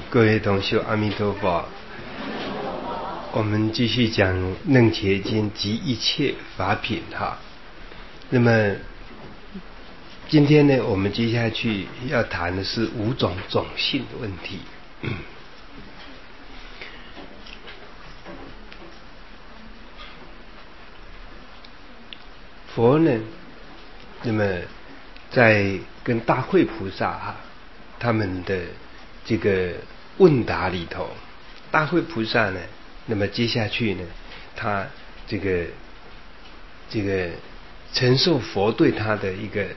各位同修，阿弥陀佛。我们继续讲《楞伽经》及一切法品哈。那么今天呢，我们接下去要谈的是五种种性的问题。佛呢，那么在跟大慧菩萨哈他们的这个问答里头，大慧菩萨呢，那么接下去呢，他这个承受佛对他的一个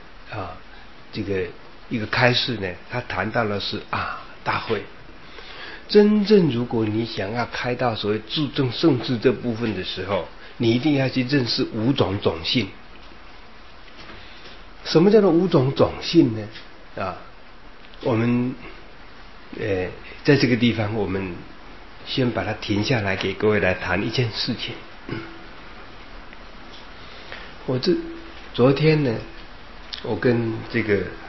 一个开示呢，他谈到了是大慧，真正如果你想要开到所谓自证圣智这部分的时候，你一定要去认识五种种性。什么叫做五种种性呢？我们在这个地方，我们先把它停下来，给各位来谈一件事情。昨天呢，我跟这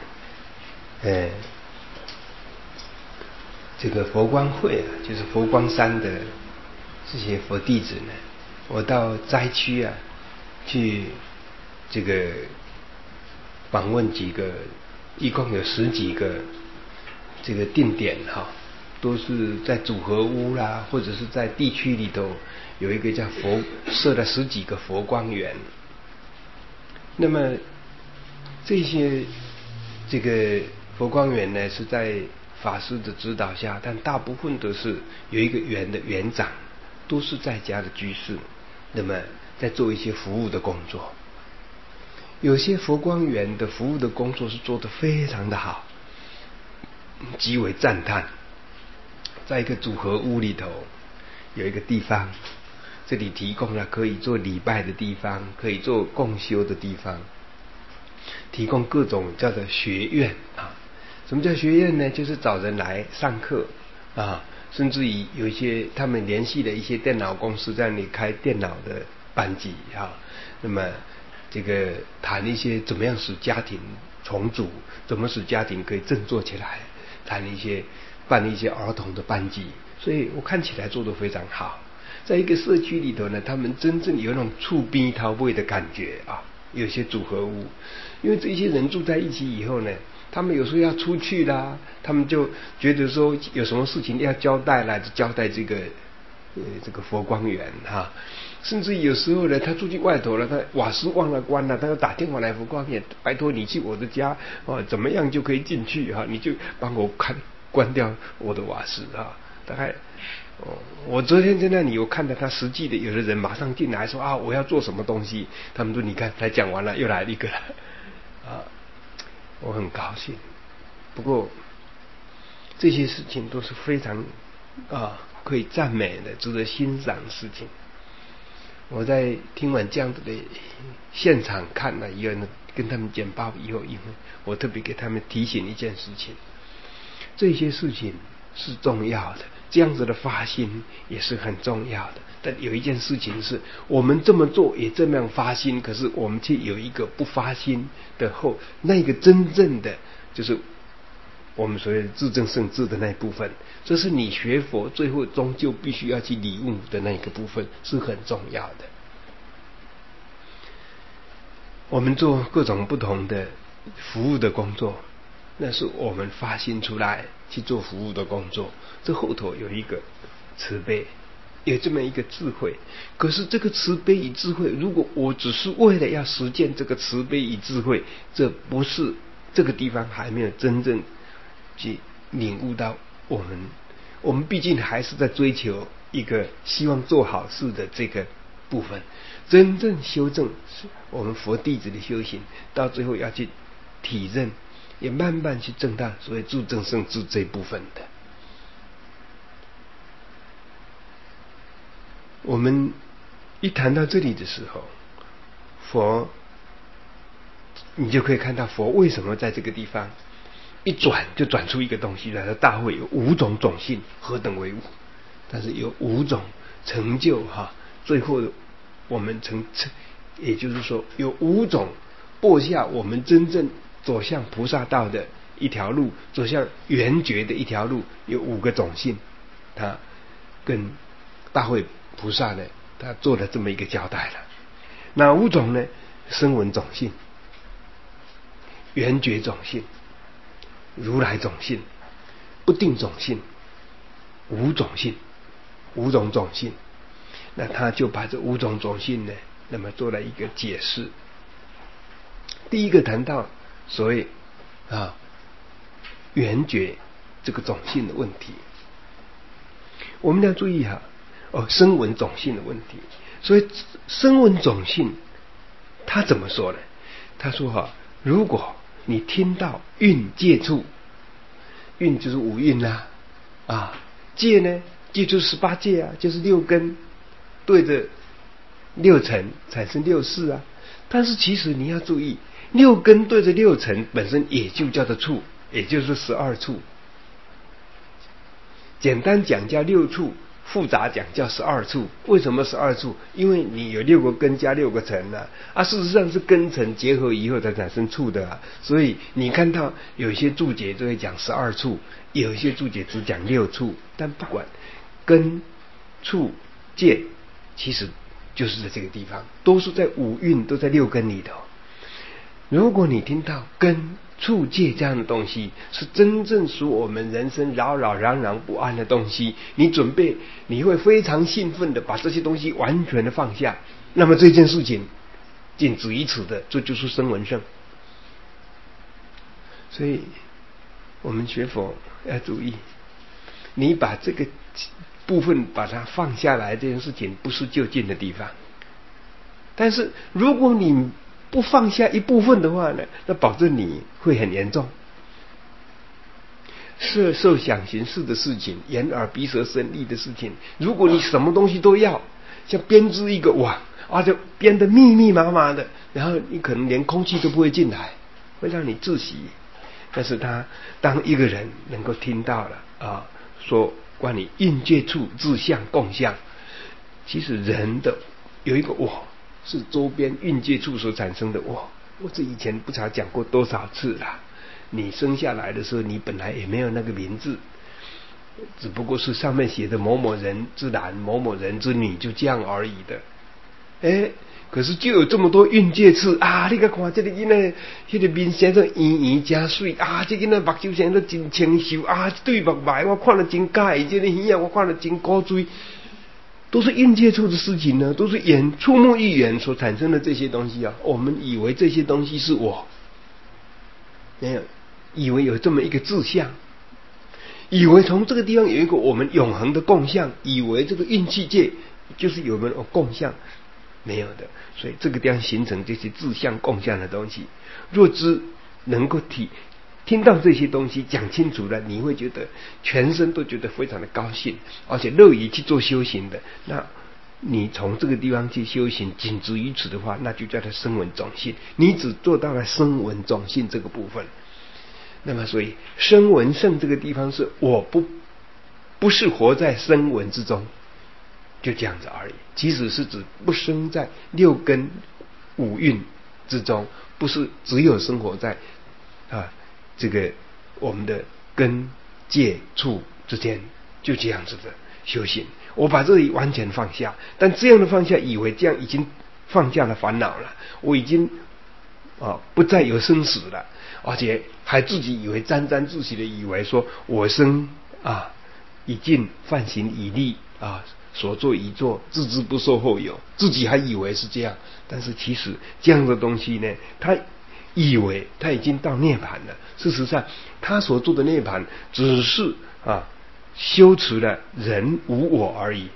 个佛光会就是佛光山的这些佛弟子呢，我到灾区去这个访问几个，一共有10几个这个定点都是在组合屋啦，或者是在地区里头有一个叫佛设了10几个佛光园。那么这些这个佛光园呢，是在法师的指导下，但大部分都是有一个园的园长，都是在家的居士，那么在做一些服务的工作。有些佛光园的服务的工作是做得非常的好，极为赞叹。在一个组合屋里头有一个地方，这里提供了可以做礼拜的地方，可以做共修的地方，提供各种叫做学院什么叫学院呢？就是找人来上课甚至于有一些他们联系的一些电脑公司在那里开电脑的班级那么这个谈一些怎么样使家庭重组，怎么使家庭可以振作起来，办一些儿童的班级，所以我看起来做得非常好。在一个社区里头呢，他们真正有那种触边逃位的感觉有些组合屋，因为这些人住在一起以后呢，他们有时候要出去啦，他们就觉得说有什么事情要交代啦，就交代这个佛光园甚至有时候呢，他出去外头了，他瓦斯忘了关了，他要打电话来佛光园，拜托你去我的家怎么样就可以进去你就帮我关掉我的瓦斯大概我昨天在那里有看到他实际的，有的人马上进来说我要做什么东西，他们说你看才讲完了又来一个了我很高兴。不过这些事情都是非常可以赞美的，值得欣赏的事情。我在听完这样子的现场看了以后呢，跟他们简报以后，因为我特别给他们提醒一件事情，这些事情是重要的，这样子的发心也是很重要的。但有一件事情是，我们这么做也这么样发心，可是我们却有一个不发心的那个真正的就是我们所谓的自证圣智的那一部分，这是你学佛最后终究必须要去理悟的那个部分，是很重要的。我们做各种不同的服务的工作，那是我们发心出来去做服务的工作，这后头有一个慈悲，有这么一个智慧。可是这个慈悲与智慧，如果我只是为了要实践这个慈悲与智慧，这不是这个地方还没有真正去领悟到我们毕竟还是在追求一个希望做好事的这个部分。真正修正是我们佛弟子的修行，到最后要去体认，也慢慢去证到所谓自证圣智这一部分的。我们一谈到这里的时候，佛你就可以看到佛为什么在这个地方一转就转出一个东西来，说大会有5种种性，何等为5？但是有5种成就最后我们也就是说有5种播下我们真正走向菩萨道的一条路，走向圆觉的一条路，有5个种性，他跟大会菩萨呢，他做了这么一个交代了。哪5种呢？声闻种性、圆觉种性、如来种性、不定种性、无种性，5种种性。那他就把这5种种性呢，那么做了一个解释。第一个谈到所谓圆觉这个种性的问题，我们要注意声闻种性的问题。所以声闻种性他怎么说呢？他说如果你听到韵界处，韵就是5韵啦，界呢，界就是18界就是6根对着6尘产生6识但是其实你要注意，6根对着6尘本身也就叫做处，也就是12处。简单讲叫6处，复杂讲叫12处。为什么12处？因为你有6个根加6个尘事实上是根尘结合以后才产生处的所以你看到有一些注解就会讲12处，有一些注解只讲6处，但不管根、处、界，其实就是在这个地方，都是在5蕴，都在6根里头。如果你听到根、处、界这样的东西，是真正使我们人生扰扰攘攘不安的东西，你会非常兴奋的把这些东西完全的放下。那么这件事情仅止于此的，这就是声闻圣。所以我们学佛要注意，你把这个部分把它放下来，这件事情不是就近的地方。但是如果你不放下一部分的话呢，那保证你会很严重。色受想行识的事情，眼耳鼻舌身意的事情，如果你什么东西都要，像编织一个网就编得密密麻麻的，然后你可能连空气都不会进来，会让你窒息。但是当一个人能够听到了说关于印界处自相共相，其实人的有一个我，是周边蕴界处所产生的我这以前不知道讲过多少次了。你生下来的时候，你本来也没有那个名字，只不过是上面写的某某人之男某某人之女，就这样而已的。可是就有这么多蕴界处你看这个囡仔那个面生得圆圆真水这个囡仔目睭生得真清秀这对目白我看了真介意，这个耳我看了真古锥，都是蕴界处的事情呢，都是触目欲眼所产生的这些东西我们以为这些东西是我，没有，以为有这么一个志向，以为从这个地方有一个我们永恒的共相，以为这个运气界就是有没有共相，没有的。所以这个地方形成这些志向共相的东西，若知能够听到这些东西讲清楚了，你会觉得全身都觉得非常的高兴，而且乐于去做修行的。那你从这个地方去修行，仅止于此的话，那就叫做声闻种性。你只做到了声闻种性这个部分。那么所以声闻圣这个地方是我不是活在声闻之中，就这样子而已。其实是指不生在6根5蕴之中，不是只有生活在这个我们的根界处之间，就这样子的修行。我把这里完全放下，但这样的放下，以为这样已经放下了烦恼了，我已经不再有生死了，而且还自己以为沾沾自喜的以为说我生已尽，犯行已立所作已作，自知不受后有，自己还以为是这样。但是其实这样的东西呢，他以为他已经到涅槃了，事实上他所做的涅槃只是修持了人无我而已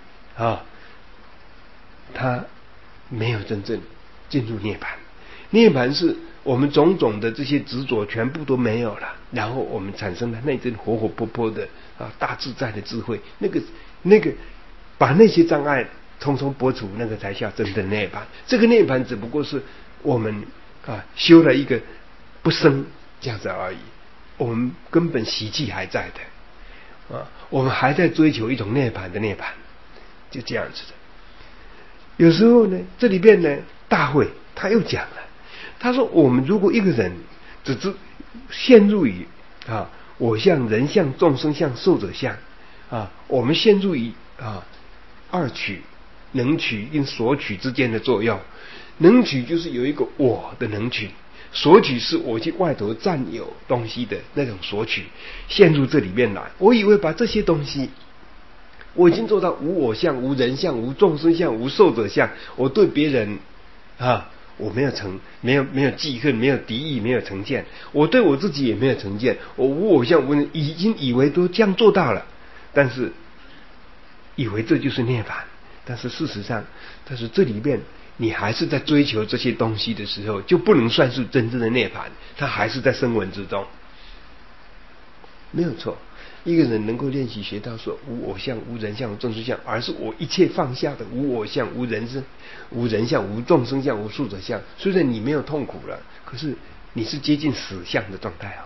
他没有真正进入涅槃。涅槃是我们种种的这些执着全部都没有了，然后我们产生了那阵活活泼泼的大自在的智慧，那个把那些障碍通通拨除，那个才叫真的涅槃。这个涅槃只不过是我们修了一个不生这样子而已，我们根本习气还在的我们还在追求一种涅槃的涅槃，就这样子的。有时候呢，这里边呢，大会他又讲了，他说我们如果一个人只是陷入于我相、人相、众生相、寿者相我们陷入于二取、能取跟所取之间的作用。能取就是有一个我的能取，索取是我去外头占有东西的那种索取，陷入这里面来。我以为把这些东西我已经做到无我相、无人相、无众生相、无寿者相，我对别人我没有记恨，没有敌意，没有成见，我对我自己也没有成见，我无我相、无人，已经以为都这样做到了，但是以为这就是涅槃，但是事实上，但是这里面你还是在追求这些东西的时候，就不能算是真正的涅槃，它还是在声闻之中，没有错。一个人能够练习学到说无我相、无人相、无众生相，而是我一切放下的无我相、无人相、无众生相、无寿者相。虽然你没有痛苦了，可是你是接近死相的状态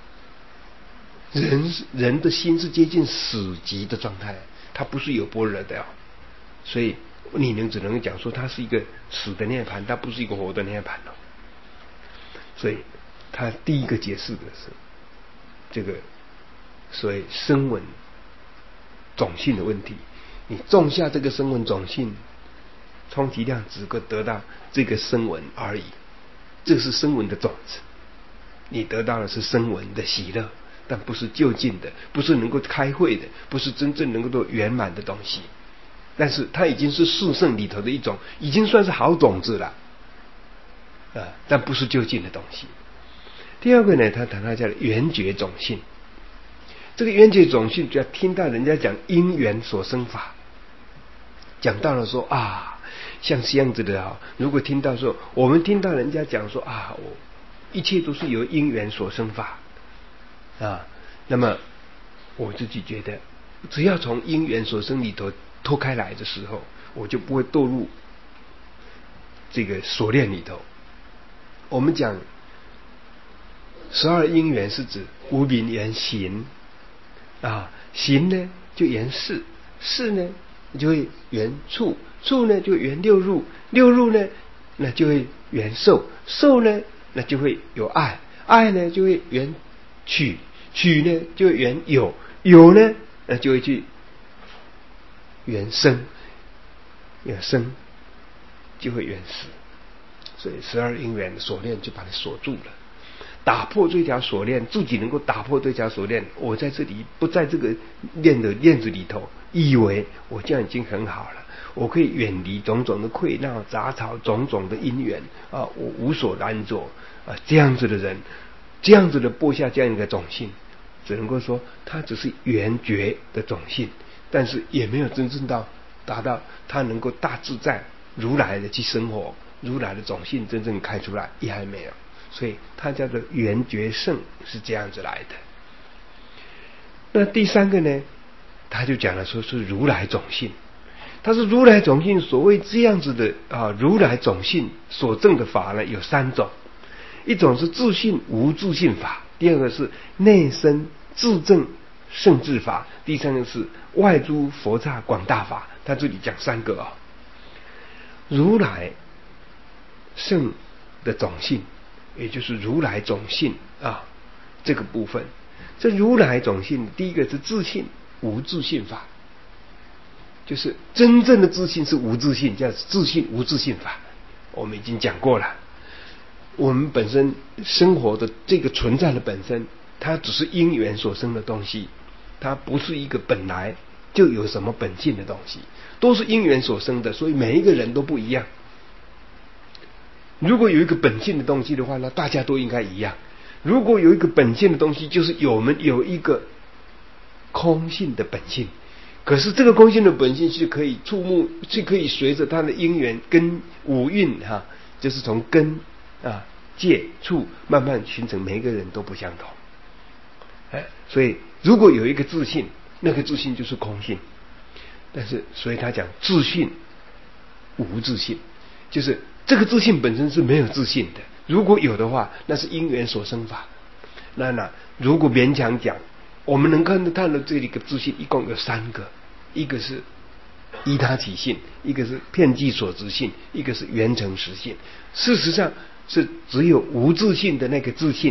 人的心是接近死寂的状态，它不是有般若的所以你只能讲说它是一个死的涅槃，它不是一个活的涅槃所以他第一个解释的是这个所谓声闻种性的问题。你种下这个声闻种性，充其量只够得到这个声闻而已，这是声闻的种子，你得到的是声闻的喜乐，但不是究竟的，不是能够开慧的，不是真正能够做圆满的东西。但是它已经是四圣里头的一种，已经算是好种子了但不是究竟的东西。第二个呢，他谈到叫缘觉种性。这个缘觉种性，只要听到人家讲因缘所生法，讲到了说像这样子的如果听到说，我们听到人家讲说一切都是由因缘所生法那么我自己觉得，只要从因缘所生里头脱开来的时候，我就不会堕入这个锁链里头。我们讲12因缘是指无明缘行行呢就缘事，事呢就会缘处，处呢就缘六入，六入呢那就会缘受，受呢那就会有爱，爱呢就会缘取，取呢就会缘有，有呢那就会去缘生，缘生就会缘死。所以12因缘的锁链就把你锁住了。打破这条锁链，自己能够打破这条锁链，我在这里不在这个链子里头，以为我这样已经很好了，我可以远离种种的溃闹杂草，种种的因缘我无所拦着这样子的人，这样子的播下这样一个种性，只能够说他只是缘觉的种性，但是也没有真正达到他能够大自在如来的去生活，如来的种性真正开出来也还没有。所以它叫做缘觉圣，是这样子来的。那第三个呢，他就讲了说是如来种性。他是如来种性，所谓这样子的如来种性所证的法呢有3种，一种是自性无自性法，第二个是内身自证圣智法，第三个是外诸佛刹广大法。他这里讲3个如来圣的种性，也就是如来种性这个部分。这如来种性，第一个是自性无自性法，就是真正的自性是无自性，叫自性无自性法。我们已经讲过了，我们本身生活的这个存在的本身，它只是因缘所生的东西，它不是一个本来就有什么本性的东西，都是因缘所生的，所以每一个人都不一样。如果有一个本性的东西的话，那大家都应该一样。如果有一个本性的东西，就是我们有一个空性的本性，可是这个空性的本性是可以触目，是可以随着它的因缘跟五蕴就是从根界处慢慢形成，每个人都不相同所以如果有一个自性，那个自性就是空性。但是所以他讲自性无自性，就是这个自性本身是没有自性的，如果有的话，那是因缘所生法。那如果勉强讲，我们能看到这里个自性一共有3个，一个是依他起性，一个是遍计所执性，一个是圆成实性。事实上是只有无自性的那个自性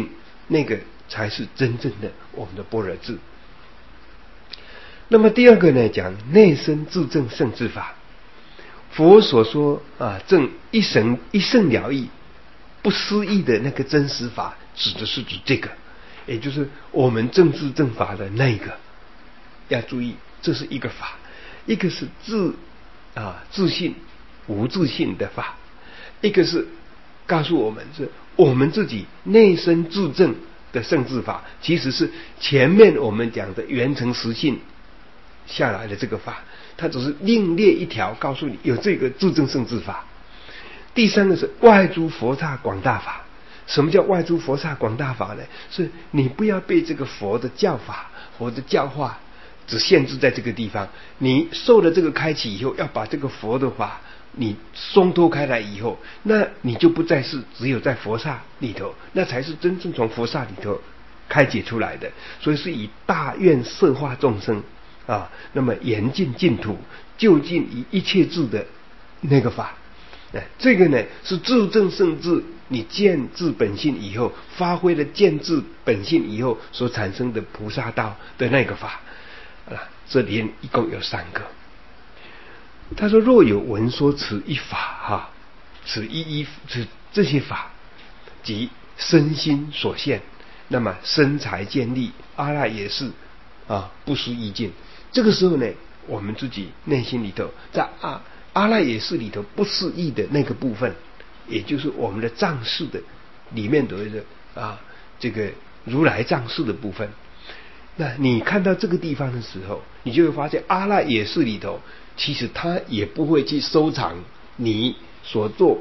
那个才是真正的我们的般若智。那么第二个呢，讲内身自证圣智法。佛所说证一生了义不思议的那个真实法，指的是指这个，也就是我们正智正法的那个。要注意，这是一个法，一个是自信无自信的法，一个是告诉我们是我们自己内身自证的圣智法，其实是前面我们讲的圆成实性下来的这个法，它只是另列一条告诉你有这个自证圣智法。第三个是外诸佛刹广大法。什么叫外诸佛刹广大法呢？是你不要被这个佛的教法、佛的教化只限制在这个地方，你受了这个开启以后，要把这个佛的法你松脱开来以后，那你就不再是只有在佛刹里头，那才是真正从佛刹里头开解出来的。所以是以大愿摄化众生那么严禁净土，就近以一切智的那个法。这个呢是自证圣智，你见智本性以后，发挥了见智本性以后所产生的菩萨道的那个法。这里一共有3个。他说若有闻说此一法此这些法即身心所现，那么身财建立阿赖耶识不失意境。这个时候呢，我们自己内心里头在阿赖耶识里头不思议的那个部分，也就是我们的藏识的里面的这个如来藏识的部分。那你看到这个地方的时候，你就会发现阿赖耶识里头其实它也不会去收藏你所做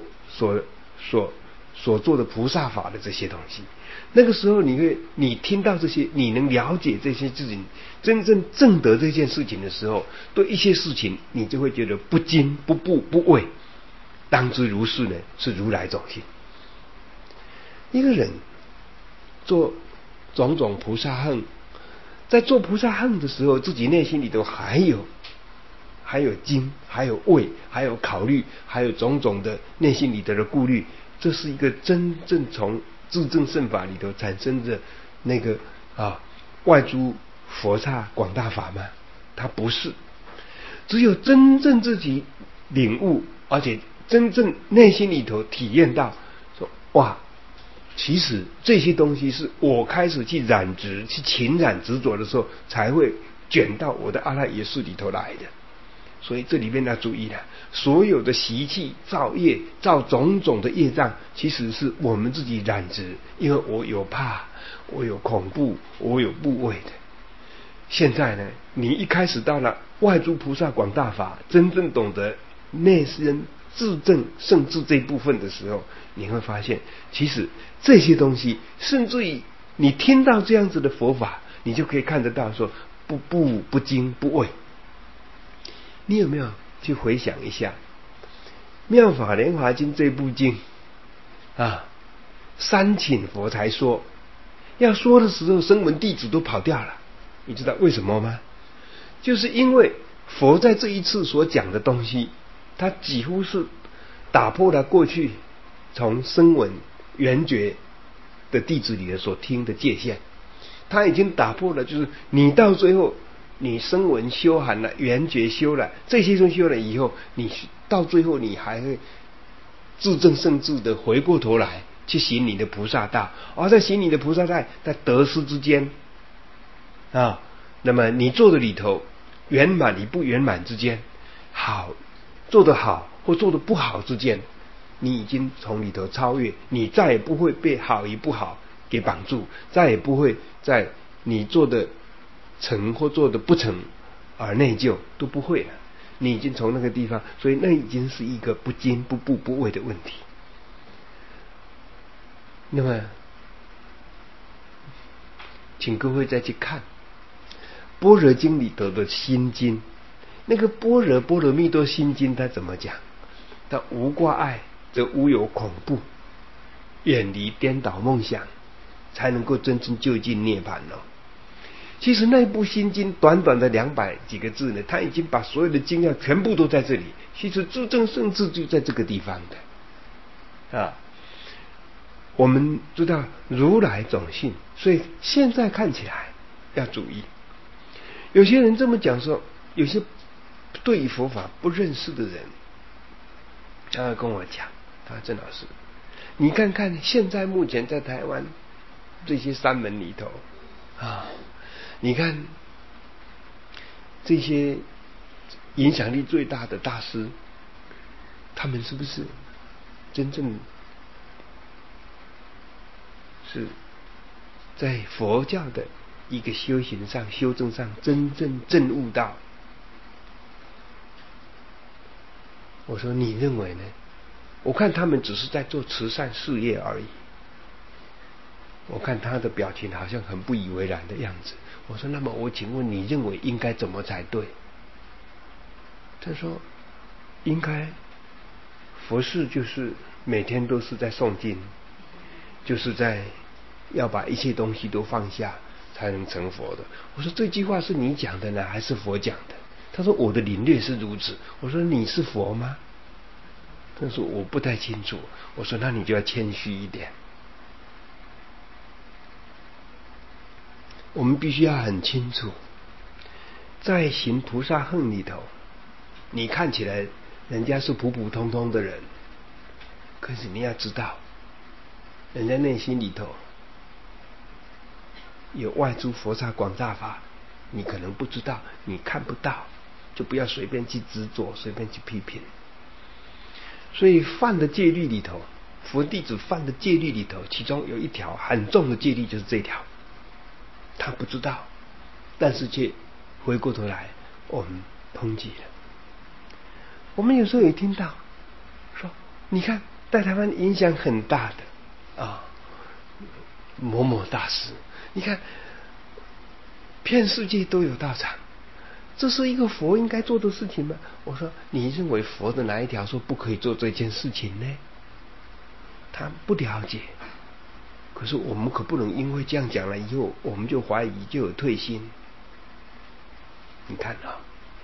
的菩萨法的这些东西。那个时候你听到这些，你能了解这些事情，真正证得这件事情的时候，对一些事情你就会觉得不惊不怖不畏，当知如是呢，是如来种性。一个人做种种菩萨行，在做菩萨行的时候，自己内心里头还有惊，还有畏，还有考虑，还有种种的内心里头的顾虑，这是一个真正从自证圣法里头产生的那个外诸佛刹广大法吗？它不是。只有真正自己领悟，而且真正内心里头体验到说，哇，其实这些东西是我开始去染执、去情染执着的时候，才会卷到我的阿赖耶识里头来的。所以这里面要注意了，所有的习气造业造种种的业障，其实是我们自己染执，因为我有怕，我有恐怖，我有怖畏的。现在呢，你一开始到了外诸菩萨广大法，真正懂得内身自证圣智这一部分的时候，你会发现其实这些东西，甚至于你听到这样子的佛法，你就可以看得到说不惊不畏。你有没有去回想一下《妙法莲华经》这部经三请佛才说，要说的时候声闻弟子都跑掉了，你知道为什么吗？就是因为佛在这一次所讲的东西，他几乎是打破了过去从声闻缘觉的弟子里的所听的界限，他已经打破了，就是你到最后你声闻修含了，缘觉修了，这些东西修了以后，你到最后你还会自证圣智的回过头来去行你的菩萨道，而在行你的菩萨道，在得失之间那么你做的里头圆满与不圆满之间，好做得好或做得不好之间，你已经从里头超越，你再也不会被好与不好给绑住，再也不会在你做的成或做的不成而内疚，都不会了。你已经从那个地方，所以那已经是一个不惊不怖不畏的问题。那么请各位再去看般若经里头的心经，那个般若蜜多心经它怎么讲？它无挂碍则无有恐怖，远离颠倒梦想，才能够真正就近涅槃其实那部心经短短的200几个字呢，他已经把所有的经要全部都在这里。其实自证圣智就在这个地方的我们知道如来种性，所以现在看起来要注意。有些人这么讲说，有些对于佛法不认识的人，他会跟我讲，他说郑老师，你看看现在目前在台湾这些山门里头啊，你看这些影响力最大的大师，他们是不是真正是在佛教的一个修行上、修正上真正证悟到？我说你认为呢？我看他们只是在做慈善事业而已。我看他的表情好像很不以为然的样子。我说那么我请问你认为应该怎么才对？他说应该佛事就是每天都是在诵经，就是在要把一切东西都放下才能成佛的。我说这句话是你讲的呢还是佛讲的？他说我的领略是如此。我说你是佛吗？他说我不太清楚。我说那你就要谦虚一点。我们必须要很清楚，在行菩萨行里头，你看起来人家是普普通通的人，可是你要知道，人家内心里头有外诸佛刹广大法，你可能不知道，你看不到，就不要随便去执着，随便去批评。所以犯的戒律里头，佛弟子犯的戒律里头，其中有一条很重的戒律就是这条，他不知道，但是却回过头来我们抨击了。我们有时候也听到说，你看在台湾影响很大的啊某某大师，你看遍世界都有道场，这是一个佛应该做的事情吗？我说你认为佛的哪一条说不可以做这件事情呢？他不了解。可是我们可不能因为这样讲了以后，我们就怀疑，就有退心。你看啊，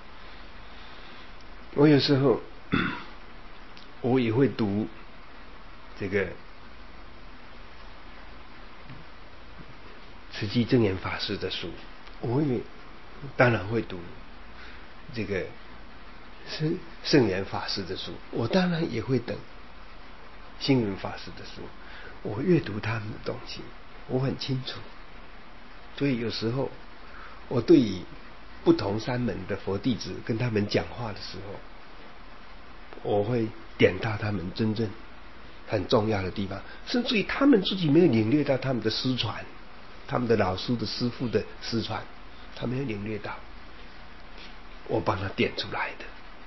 我有时候我也会读这个慈济正言法师的书，我也当然会读这个圣严法师的书，我当然也会等星云法师的书。我阅读他们的东西，我很清楚。所以有时候我对于不同山门的佛弟子跟他们讲话的时候，我会点到他们真正很重要的地方，甚至于他们自己没有领略到他们的师传，他们的老师的师父的师传，他没有领略到，我帮他点出来的。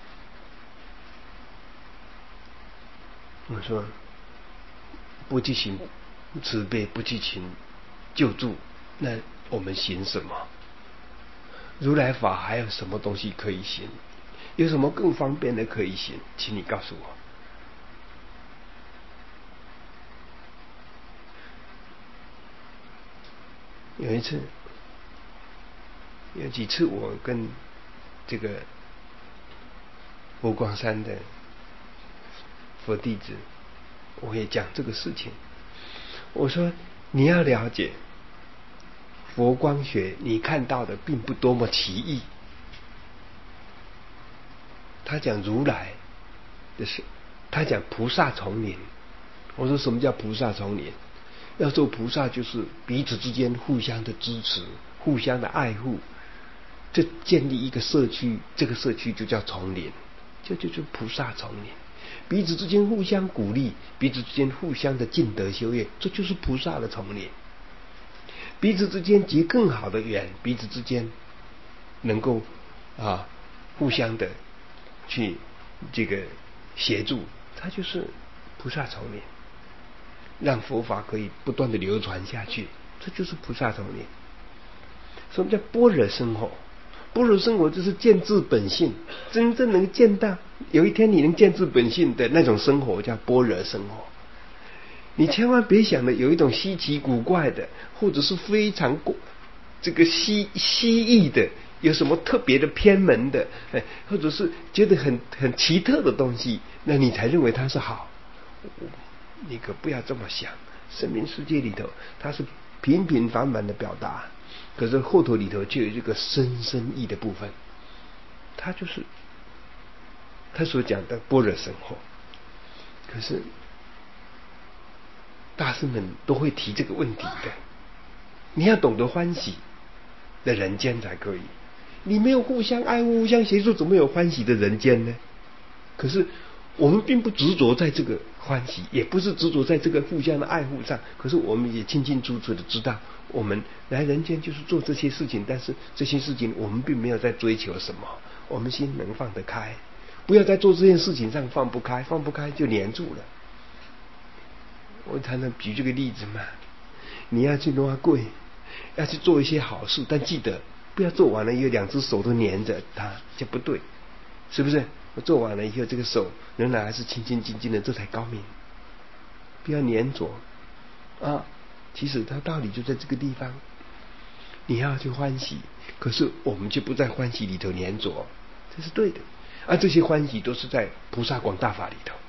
我说不去行慈悲，不去行救助，那我们行什么？如来法还有什么东西可以行？有什么更方便的可以行？请你告诉我。有几次我跟这个佛光山的佛弟子，我也讲这个事情。我说你要了解佛光学，你看到的并不多么奇异。他讲如来的是，他讲菩萨丛林。我说什么叫菩萨丛林？要做菩萨就是彼此之间互相的支持，互相的爱护，这建立一个社区，这个社区就叫丛林，就菩萨丛林。彼此之间互相鼓励，彼此之间互相的尽德修业，这就是菩萨的丛林。彼此之间结更好的缘，彼此之间能够互相的去这个协助，它就是菩萨丛林，让佛法可以不断的流传下去，这就是菩萨丛林。什么叫般若生活？般若生活就是见自本性，真正能见到有一天你能见自本性的那种生活叫般若生活。你千万别想的有一种稀奇古怪的，或者是非常这个稀异的，有什么特别的偏门的，或者是觉得很奇特的东西，那你才认为它是好。你可不要这么想， 生命世界里头，它是平平凡凡的表达，可是后头里头就有这个深深意的部分，它就是他所讲的般若生活。可是大师们都会提这个问题的，你要懂得欢喜的人间才可以，你没有互相爱护、互相协助，怎么有欢喜的人间呢？可是我们并不执着在这个欢喜，也不是执着在这个互相的爱护上，可是我们也清清楚楚的知道，我们来人间就是做这些事情，但是这些事情我们并没有在追求什么，我们心能放得开，不要在做这件事情上放不开，放不开就黏住了。我常常举这个例子嘛，你要去拿柜，要去做一些好事，但记得不要做完了以后两只手都黏着它，就不对，是不是？我做完了以后，这个手仍然还是清清净净的，这才高明。不要粘着啊！其实它道理就在这个地方，你要去欢喜，可是我们就不在欢喜里头粘着，这是对的。这些欢喜都是在菩萨广大法里头，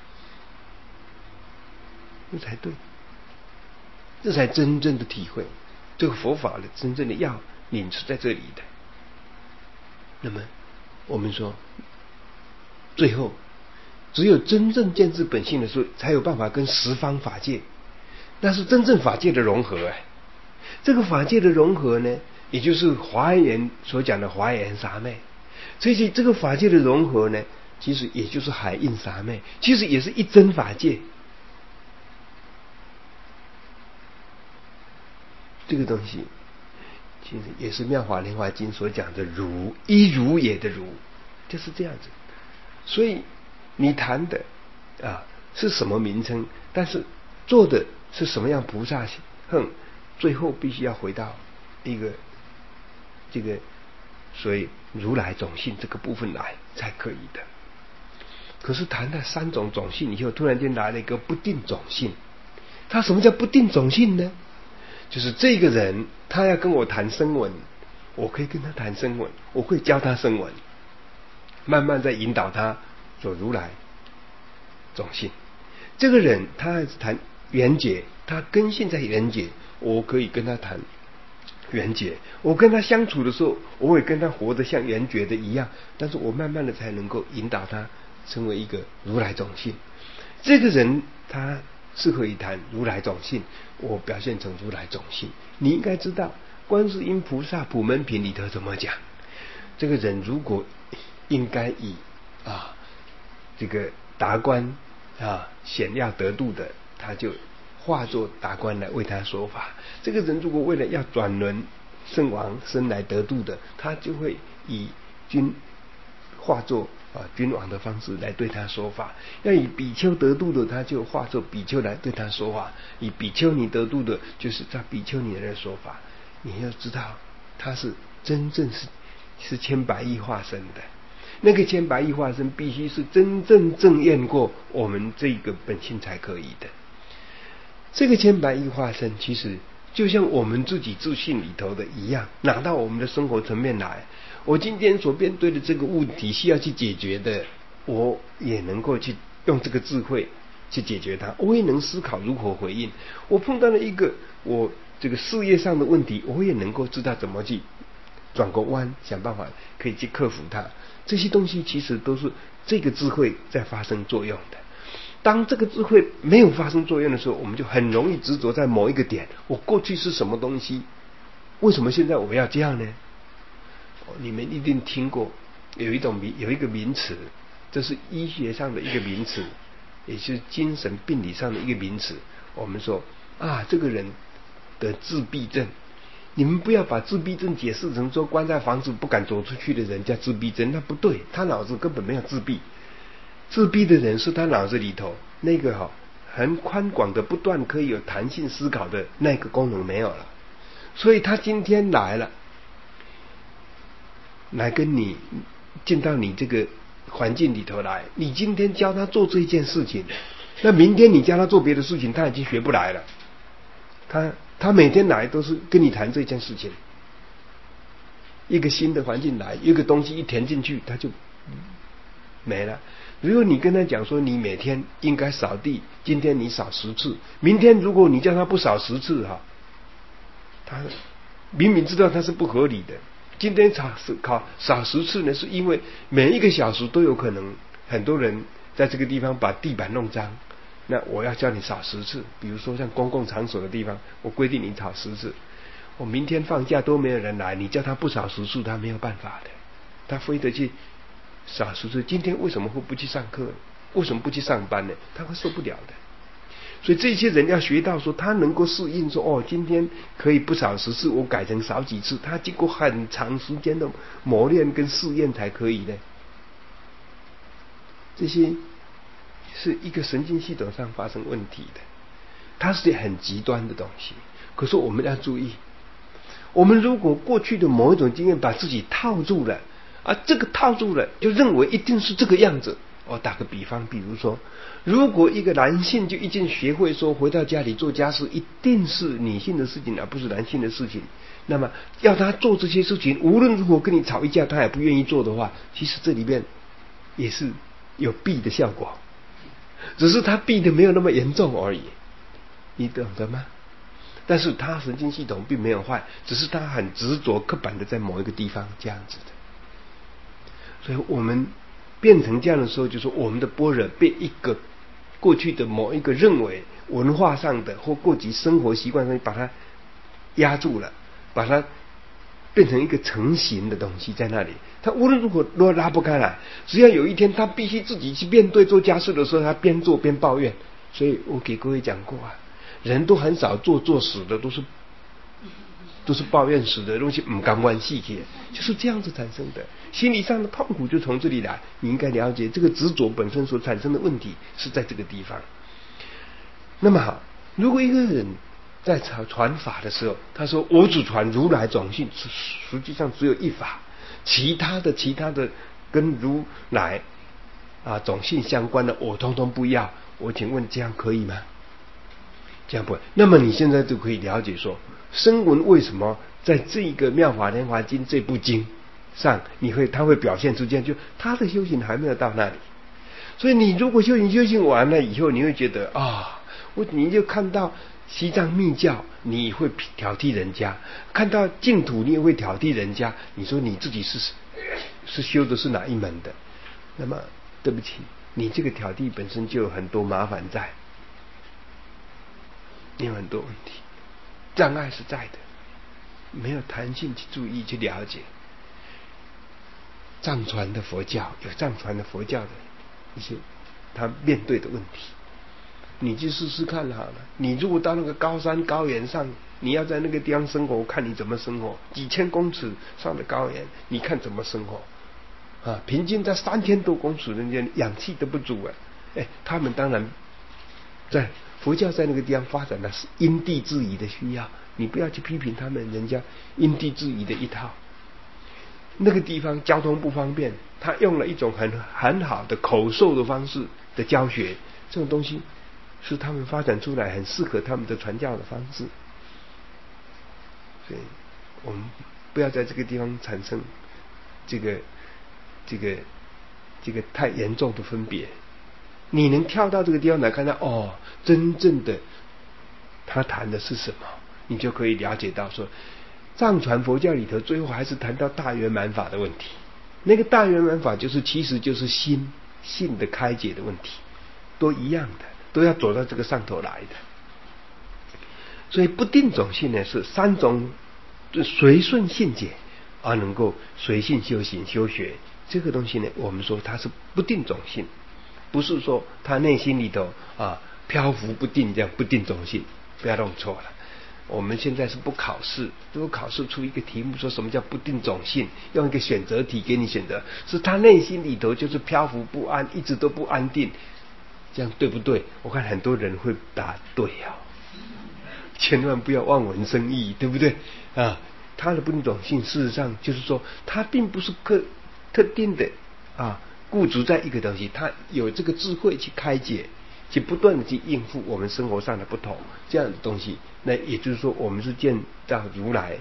这才对，这才真正的体会这个佛法的真正的要领是在这里的。那么我们说，最后只有真正见自本性的时候，才有办法跟十方法界，那是真正法界的融合。这个法界的融合呢，也就是华严所讲的华严三昧。所以这个法界的融合呢，其实也就是海印三昧，其实也是一真法界。这个东西其实也是妙法莲华经所讲的如，一如也的如，就是这样子。所以你谈的是什么名称，但是做的是什么样菩萨行，最后必须要回到一个这个所以如来种性这个部分来才可以的。可是谈到三种种性以后，突然间来了一个不定种性。他什么叫不定种性呢？就是这个人他要跟我谈声闻，我可以跟他谈声闻，我会教他声闻，慢慢再引导他走如来种性。这个人他还是谈缘觉，他根性在缘觉，我可以跟他谈缘觉，我跟他相处的时候，我会跟他活得像缘觉的一样，但是我慢慢的才能够引导他成为一个如来种性。这个人他适合于谈如来种性，我表现成如来种性。你应该知道观世音菩萨普门品里头怎么讲，这个人如果应该以这个达观显要得度的，他就化作达观来为他说法。这个人如果为了要转轮圣王生来得度的，他就会以化作君王的方式来对他说法。要以比丘得度的，他就化作比丘来对他说法；以比丘尼得度的，就是在比丘尼来说法。你要知道，他是真正是千百亿化身的。那个千百亿化身必须是真正正验过我们这个本性才可以的。这个千百亿化身其实就像我们自己自信里头的一样，拿到我们的生活层面来，我今天所面对的这个问题需要去解决的，我也能够去用这个智慧去解决它，我也能思考如何回应。我碰到了一个我这个事业上的问题，我也能够知道怎么去转个弯，想办法可以去克服它。这些东西其实都是这个智慧在发生作用的。当这个智慧没有发生作用的时候，我们就很容易执着在某一个点，我过去是什么东西，为什么现在我要这样呢？你们一定听过有一个名词，这是医学上的一个名词，也是精神病理上的一个名词。我们说这个人得自闭症，你们不要把自闭症解释成说关在房子不敢走出去的人叫自闭症，那不对，他脑子根本没有自闭。自闭的人是他脑子里头那个很宽广的不断可以有弹性思考的那个功能没有了，所以他今天来跟你进到你这个环境里头来，你今天教他做这一件事情，那明天你教他做别的事情他已经学不来了。他每天来都是跟你谈这件事情，一个新的环境来，一个东西一填进去他就没了。如果你跟他讲说你每天应该扫地，今天你扫10次，明天如果你叫他不扫10次他明明知道他是不合理的。今天扫10次呢，是因为每一个小时都有可能很多人在这个地方把地板弄脏，那我要叫你扫10次。比如说像公共场所的地方，我规定你扫10次。我明天放假都没有人来，你叫他不扫10次，他没有办法的，他非得去扫10次。今天为什么会不去上课？为什么不去上班呢？他会受不了的。所以这些人要学到说，他能够适应说，今天可以不扫10次，我改成扫几次。他经过很长时间的磨练跟试验才可以的。这些是一个神经系统上发生问题的，它是很极端的东西。可是我们要注意，我们如果过去的某一种经验把自己套住了，这个套住了，就认为一定是这个样子。打个比方，比如说，如果一个男性就已经学会说回到家里做家事一定是女性的事情，而不是男性的事情，那么要他做这些事情，无论如何跟你吵一架，他也不愿意做的话，其实这里面也是有避的效果，只是他避的没有那么严重而已，你懂得吗？但是他神经系统并没有坏，只是他很执着刻板的在某一个地方这样子的。所以我们变成这样的时候，就是我们的般若被一个过去的某一个认为文化上的或过去生活习惯上把它压住了，把它变成一个成型的东西在那里，他无论如何都拉不开来。只要有一天他必须自己去面对做家事的时候，他边做边抱怨。所以我给各位讲过人都很少做死的，都是抱怨死的东西，不甘愿死去，就是这样子产生的。心理上的痛苦就从这里来。你应该了解，这个执着本身所产生的问题是在这个地方。那么好，如果一个人在传法的时候，他说我只传如来种性，实际上只有一法，其他的跟如来种性相关的我通通不要。我请问这样可以吗？这样不会。那么你现在就可以了解说，声闻为什么在这个妙法莲华经这部经上，他会表现出这样，就他的修行还没有到那里。所以你如果修行完了以后，你会觉得你就看到西藏密教，你会挑剔人家；看到净土，你也会挑剔人家。你说你自己是修的是哪一门的？那么对不起，你这个挑剔本身就有很多麻烦在，你有很多问题，障碍是在的，没有弹性去注意去了解。藏传的佛教有藏传的佛教的一些他面对的问题，你去试试看好了。你如果到那个高山高原上，你要在那个地方生活，看你怎么生活。几千公尺上的高原，你看怎么生活平均在3000多公尺人间，氧气都不足他们当然在佛教在那个地方发展的是因地制宜的需要，你不要去批评他们，人家因地制宜的一套。那个地方交通不方便，他用了一种很好的口授的方式的教学，这种东西是他们发展出来很适合他们的传教的方式。所以我们不要在这个地方产生这个太严重的分别。你能跳到这个地方来看到真正的他谈的是什么，你就可以了解到说，藏传佛教里头最后还是谈到大圆满法的问题。那个大圆满法其实就是性的开解的问题，都一样的，都要走到这个上头来的。所以不定种性呢，是3种随顺性解而能够随性修行修学。这个东西呢，我们说它是不定种性，不是说他内心里头漂浮不定，这样不定种性，不要弄错了。我们现在是不考试，如果考试出一个题目说什么叫不定种性，用一个选择题给你选择，是他内心里头就是漂浮不安，一直都不安定，这样对不对？我看很多人会答对千万不要望文生义，对不对他的不定种性事实上就是说，他并不是特定的固执在一个东西，他有这个智慧去开解，去不断的去应付我们生活上的不同这样的东西。那也就是说，我们是见到如来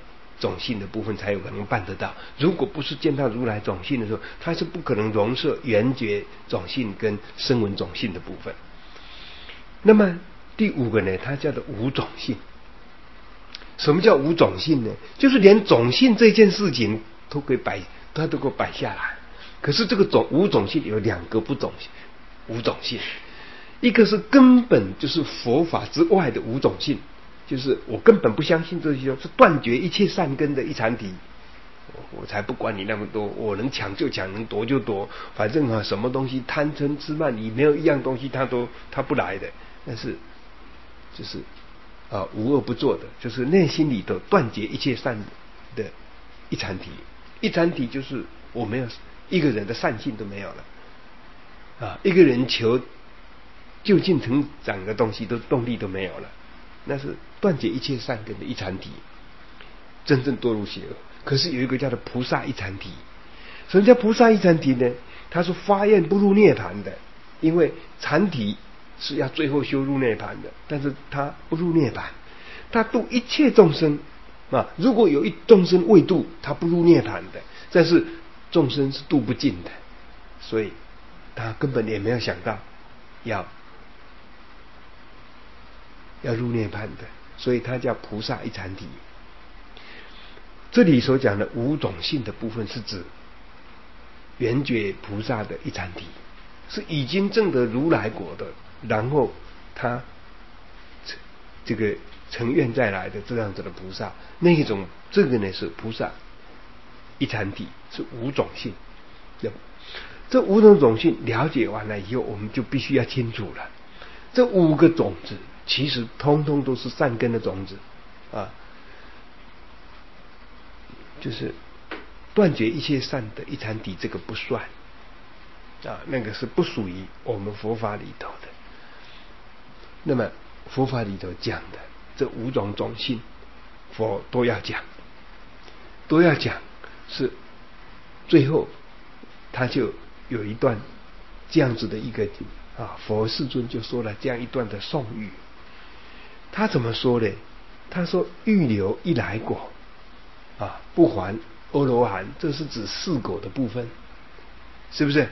种性的部分才有可能办得到。如果不是见到如来种性的时候，他是不可能容摄缘觉种性跟声闻种性的部分。那么第五个呢，它叫做无种性。什么叫无种性呢？就是连种性这件事情都可以它都给我摆下来。可是这个无种性有两个不种无种性，一个是根本就是佛法之外的无种性，就是我根本不相信这些，是断绝一切善根的一禅体。我才不管你那么多，我能抢就抢，能夺就夺，反正什么东西贪嗔痴慢你没有一样东西他不来的。但是就是无恶不作的，就是内心里头断绝一切善的一禅体。一禅体就是我没有一个人的善性都没有了一个人求就近成长的东西都动力都没有了，那是断绝一切善根的一禅体，真正堕入邪恶。可是有一个叫做菩萨一禅体。什么叫菩萨一禅体呢？他是发愿不入涅槃的，因为禅体是要最后修入涅槃的，但是他不入涅槃，他度一切众生如果有一众生未度，他不入涅槃的，但是众生是度不尽的，所以他根本也没有想到要入涅槃的，所以他叫菩萨一禅体。这里所讲的无种性的部分是指圆觉菩萨的一禅体，是已经证得如来果的，然后他这个成愿再来的这样子的菩萨，那一种这个呢是菩萨一禅体，是无种性。这五种种性了解完了以后，我们就必须要清楚了，这五个种子其实通通都是善根的种子就是断绝一切善的一禅体，这个不算那个是不属于我们佛法里头的。那么佛法里头讲的这五种种性，佛都要讲，是最后他就有一段这样子的一个佛世尊就说了这样一段的颂语。他怎么说呢？他说欲留一来果不还阿罗汉，这是指四果的部分，是不是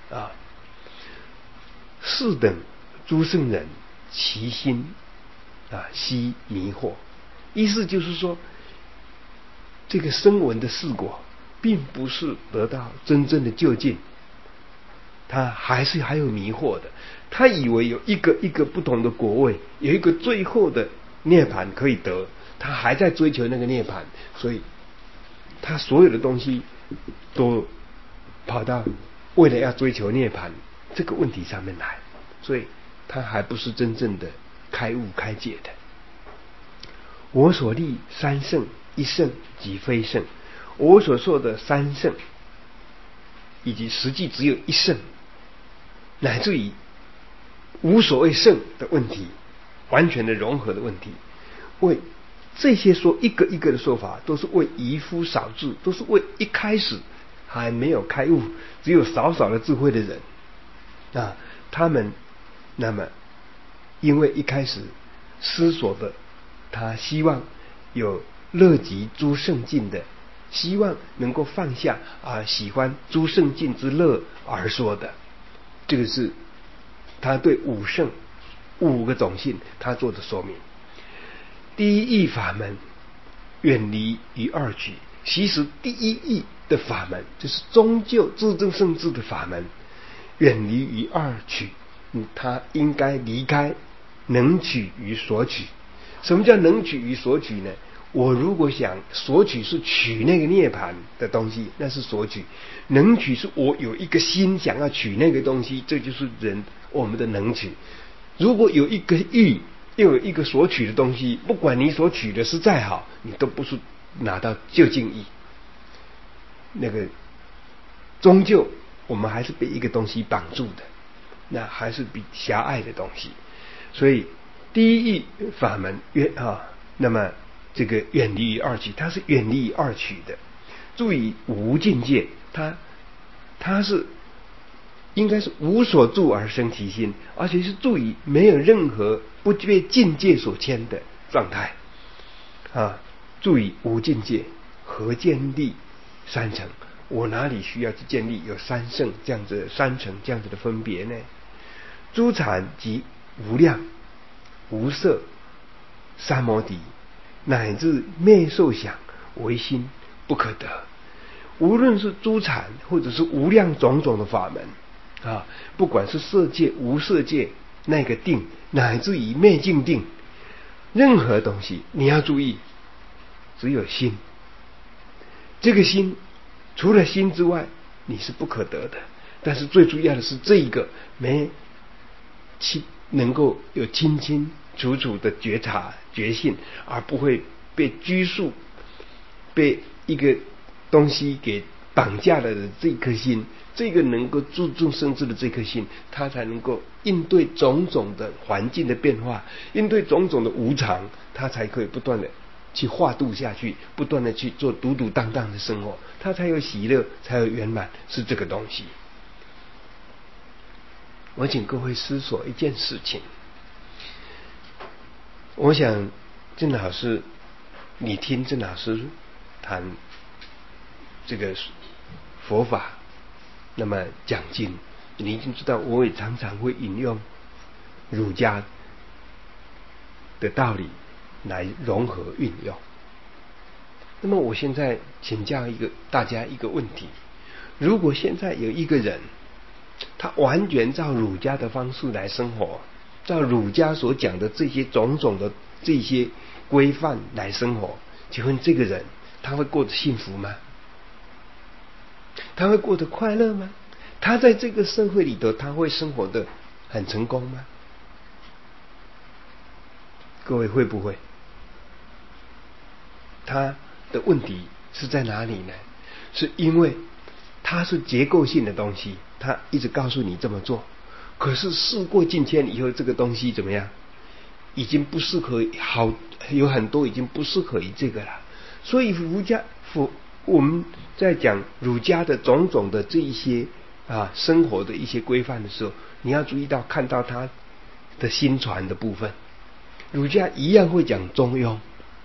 是等诸圣人其心悉迷惑。意思就是说，这个声闻的四果并不是得到真正的究竟，他还有迷惑的。他以为有一个不同的果位，有一个最后的涅槃可以得，他还在追求那个涅槃，所以他所有的东西都跑到为了要追求涅槃这个问题上面来，所以他还不是真正的开悟开解的。我所立三圣，一圣即非圣。我所说的三圣以及实际只有一圣，乃至于无所谓圣的问题，完全的融合的问题，为这些说一个一个的说法，都是为愚夫少智，都是为一开始还没有开悟，只有少少的智慧的人他们那么因为一开始思索的，他希望有乐极诸圣境的，希望能够放下喜欢诸圣境之乐而说的。这个是他对五圣五个种性他做的说明。第一义法门远离于二取，其实第一义的法门就是终究自证圣智的法门，远离于二取，他应该离开能取与所取。什么叫能取与所取呢？我如果想索取是取那个涅槃的东西，那是索取；能取是我有一个心想要取那个东西，这就是我们的能取。如果有一个欲，又有一个索取的东西，不管你所取的是再好，你都不是拿到究竟义。那个终究我们还是被一个东西绑住的，那还是比狭隘的东西。所以第一义法门那么这个远离于二取，它是远离于二取的。注意无境界，它是应该是无所住而生其心，而且是注意没有任何不被境界所牵的状态注意无境界， 何建立三乘？我哪里需要去建立有三乘这样子三乘这样子的分别呢？诸禅即无量无色三摩地，乃至灭受想，唯心不可得。无论是诸禅或者是无量种种的法门啊，不管是色界无色界那个定，乃至于灭尽定，任何东西你要注意，只有心。这个心除了心之外你是不可得的，但是最主要的是这一个没能够有清清楚楚的觉察觉性，而不会被拘束，被一个东西给绑架了的这颗心，这个能够注重生智的这颗心，它才能够应对种种的环境的变化，应对种种的无常，它才可以不断的去化度下去，不断的去做独独当当的生活，它才有喜乐，才有圆满，是这个东西。我请各位思索一件事情，我想郑老师，你听郑老师谈这个佛法，那么讲经，你已经知道我也常常会引用儒家的道理来融合运用。那么我现在请教大家一个问题，如果现在有一个人他完全照儒家的方式来生活，照儒家所讲的这些种种的这些规范来生活，请问这个人他会过得幸福吗？他会过得快乐吗？他在这个社会里头他会生活得很成功吗？各位会不会？他的问题是在哪里呢？是因为它是结构性的东西，他一直告诉你这么做，可是事过境迁以后，这个东西怎么样？已经不适合，有很多已经不适合于这个了。所以我们在讲儒家的种种的这一些生活的一些规范的时候，你要注意到看到它的心传的部分，儒家一样会讲中庸，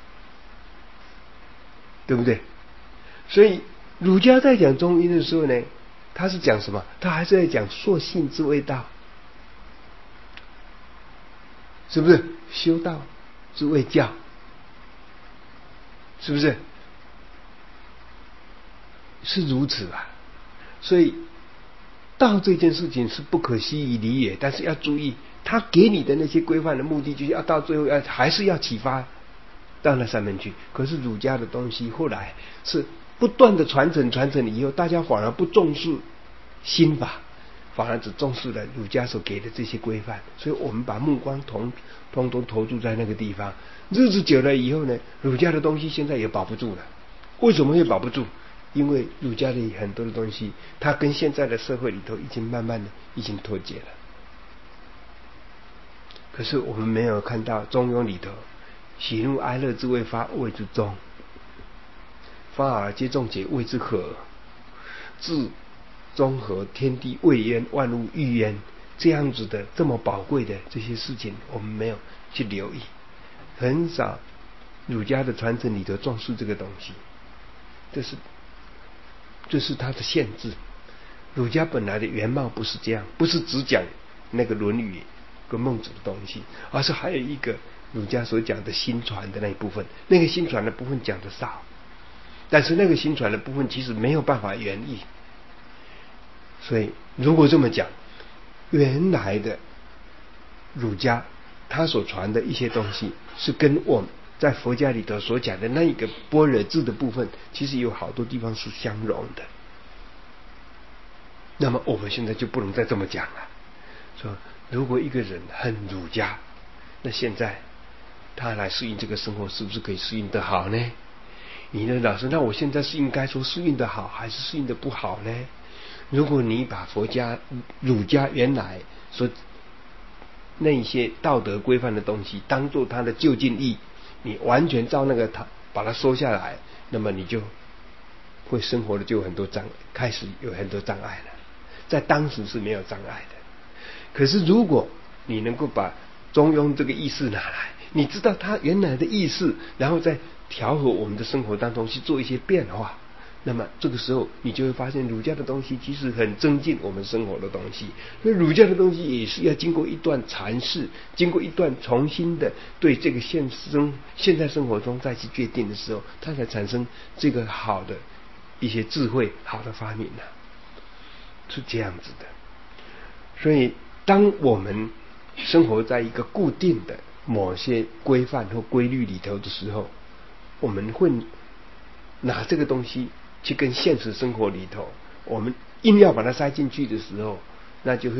对不对？所以儒家在讲中庸的时候呢，他是讲什么？他还是在讲溯性之谓道，是不是？修道之谓教，是不是？是如此啊。所以道这件事情是不可思议理也，但是要注意，他给你的那些规范的目的，就是要到最后还是要启发到那上面去。可是儒家的东西后来是不断的传承以后，大家反而不重视心法，反而只重视了儒家所给的这些规范，所以我们把目光通通投注在那个地方。日子久了以后呢，儒家的东西现在也保不住了。为什么会保不住？因为儒家的很多的东西，它跟现在的社会里头已经慢慢的已经脱节了。可是我们没有看到中庸里头，喜怒哀乐之谓发，谓之中；发而皆众解，谓之和；至中和，天地未焉，万物欲焉。这样子的这么宝贵的这些事情，我们没有去留意，很少儒家的传承里头重视这个东西，这是它的限制。儒家本来的原貌不是这样，不是只讲那个《论语》跟孟子的东西，而是还有一个儒家所讲的心传的那一部分。那个心传的部分讲得少，但是那个心传的部分其实没有办法原意。所以如果这么讲，原来的儒家他所传的一些东西，是跟我们在佛家里头所讲的那一个般若智的部分，其实有好多地方是相容的。那么我们现在就不能再这么讲了，说如果一个人很儒家，那现在他来适应这个生活，是不是可以适应得好呢？你的老师，那我现在是应该说适应得好，还是适应得不好呢？如果你把儒家原来所那一些道德规范的东西当做它的究竟义，你完全照那个把它收下来，那么你就会生活的就有很多开始有很多障碍了。在当时是没有障碍的，可是如果你能够把中庸这个意思拿来，你知道它原来的意思，然后再调和我们的生活当中去做一些变化。那么这个时候你就会发现儒家的东西其实很增进我们生活的东西，因为儒家的东西也是要经过一段阐释，经过一段重新的对这个现在生活中再去决定的时候，它才产生这个好的一些智慧，好的发明啊，是这样子的。所以当我们生活在一个固定的某些规范或规律里头的时候，我们会拿这个东西去跟现实生活里头，我们硬要把它塞进去的时候，那就会